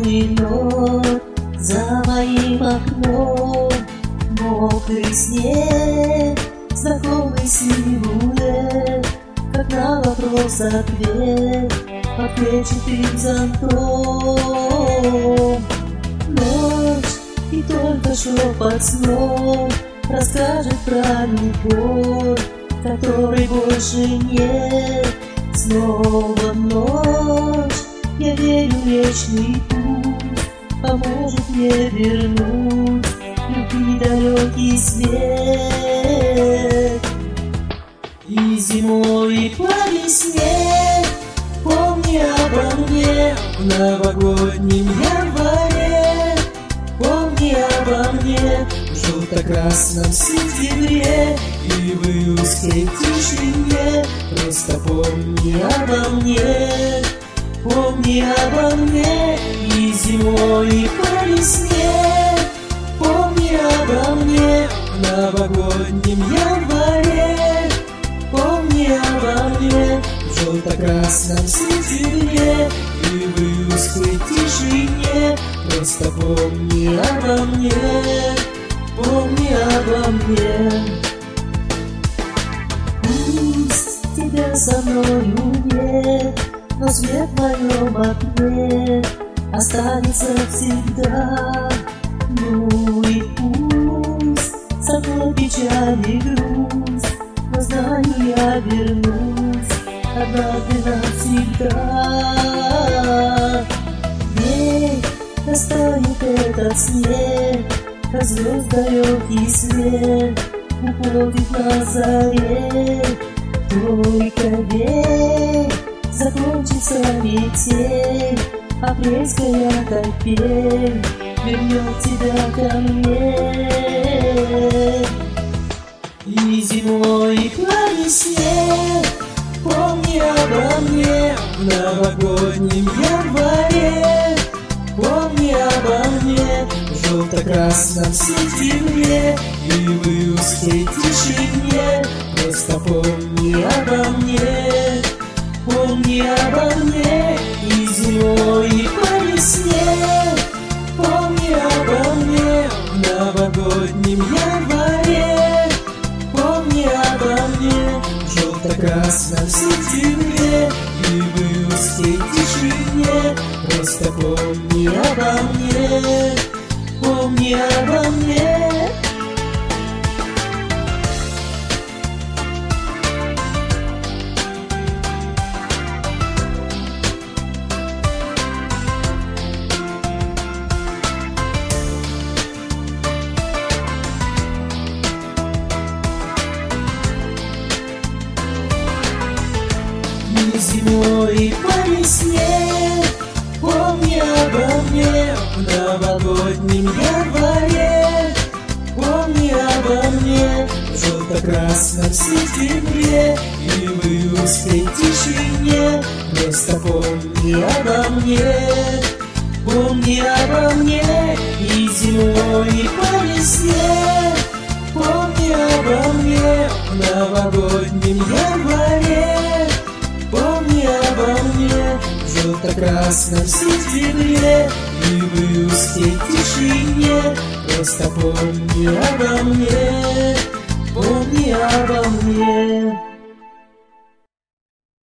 зимой вновь за моим окном мокрый снег, знакомый силуэт, как на вопрос ответ под клетчатым зонтом. Ночь и только шепот снов расскажет про любовь, которой больше нет. Снова ночь, я верю в вечный путь, поможет мне вернуть любви далекий свет. И зимой, и по весне помни обо мне в новогоднем январе. Помни обо мне в желто-красном сентябре и в июльской тишине. Просто помни обо мне, помни обо мне. И зимой, и по весне помни обо мне в новогоднем январе. Помни обо мне в желто-красном сентябре и в июльской тишине. Просто помни обо мне, помни обо мне. Пусть тебя со мною нет, но свет в моем окне останется всегда. Ну и пусть со мной печаль и грусть, но знаю, я вернусь однажды навсегда. Ведь растает этот снег, как звезд далекий свет уходит на заре. Только верь, закончится метель, апрельская капель вернет тебя ко мне. И зимой, и по весне помни обо мне в новогоднем январе. Помни обо мне в желто-красном сентябре и в июльской тишине. Просто помни обо мне, помни обо мне. И зимой, и по весне помни обо мне в новогоднем январе. Помни обо мне в желто-красном сентябре и в июльской тишине. Просто помни обо мне, помни обо мне. И зимой, и по весне помни обо мне в новогоднем январе. Помни обо мне в желто-красном сентябре и в июльской тишине. Просто помни обо мне, помни обо мне. И зимой, и по весне помни обо мне в новогоднем январе. Помни обо мне в желто-красном сентябре и в июльской тишине. Просто помни обо мне, помни обо мне.